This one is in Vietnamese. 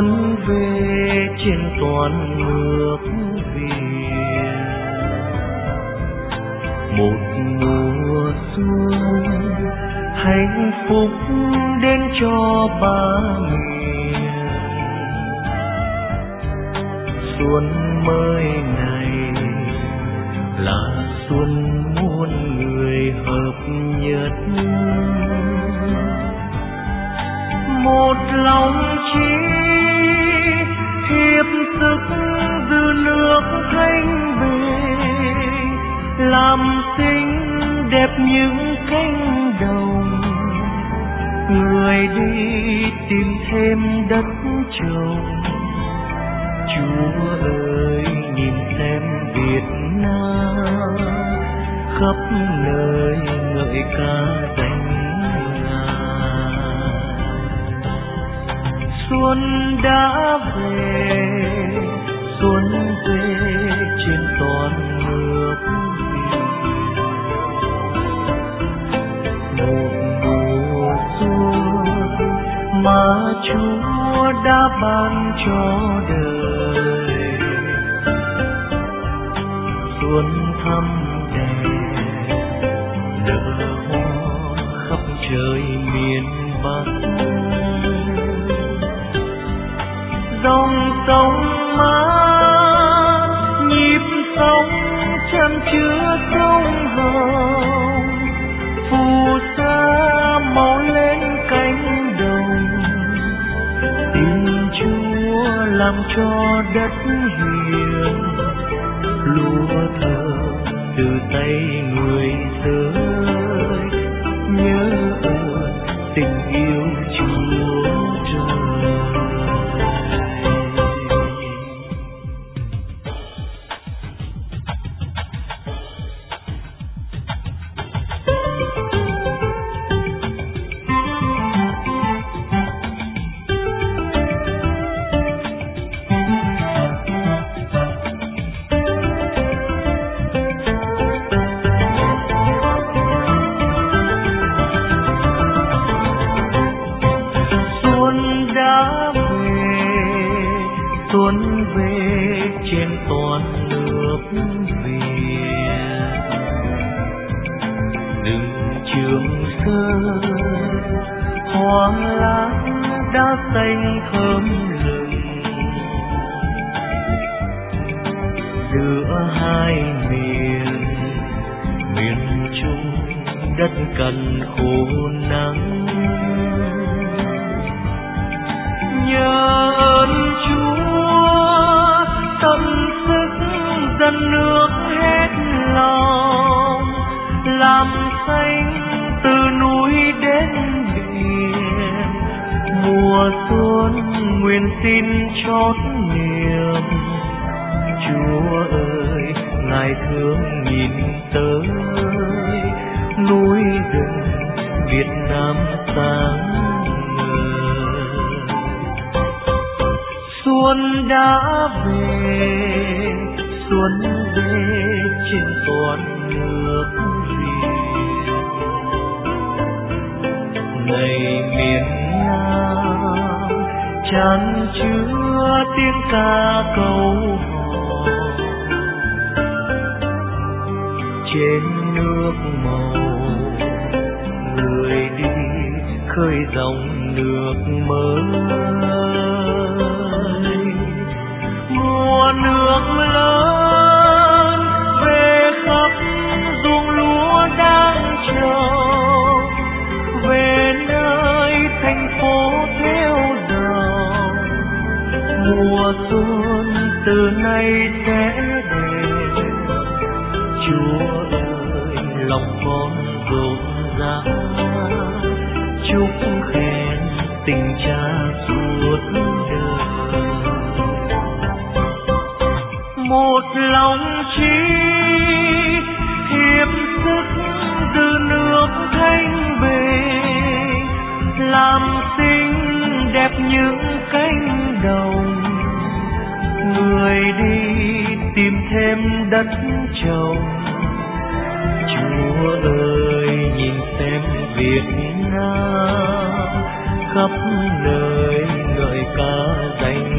xuân về trên toàn nước Việt. Một mùa xuân hạnh phúc đến cho ba miền. Xuân mới này là xuân muôn người hợp nhất, một lòng chí hiệp sức giữ nước thanh bình, làm xinh đẹp những cánh đồng. Người đi tìm thêm đất trồng, Chúa ơi nhìn xem Việt Nam khắp nơi ngợi ca danh Ngài. Xuân đã về, xuân về trên toàn nước Việt. Một mùa xuân mà Chúa đã ban cho đời. Xuân thăm đẹp nở hoa khắp trời miền Bắc. Dòng sông mát nhịp sống chan chứa sông Hồng, phù sa màu lên cánh đồng. Tin Chúa làm cho đất hiền, lúa thơm từ tay người rơi. Nhớ ơn tình yêu Chúa trời. Xuân về trên toàn nước Việt. Rừng Trường Sơn hoa lá đã xanh thơm lừng, giữa hai miền, miền Trung đất cằn khô nắng. Nhờ ơn Chúa tận sức dân nước hết lòng, làm xanh từ núi đến biển. Mùa xuân nguyện xin chót niềm, Chúa ơi Ngài thương nhìn tới núi rừng Việt Nam sáng. Xuân đã về, xuân về trên toàn nước Việt. Này miền Nam chan chứa tiếng ca câu hò, trên nước màu người đi khơi dòng nước mới. Mùa nước lớn về khắp ruộng lúa đang trồng, về nơi thành phố theo đồng. Mùa xuân từ nay sẽ đến, Chúa ơi lòng con rộn rã, chúc khen tình Cha suốt đời. Một lòng chí hiệp sức giữ nước thanh bình, làm xinh đẹp những cánh đồng. Người đi tìm thêm đất trồng, Chúa ơi nhìn xem Việt Nam khắp nơi ngợi ca danh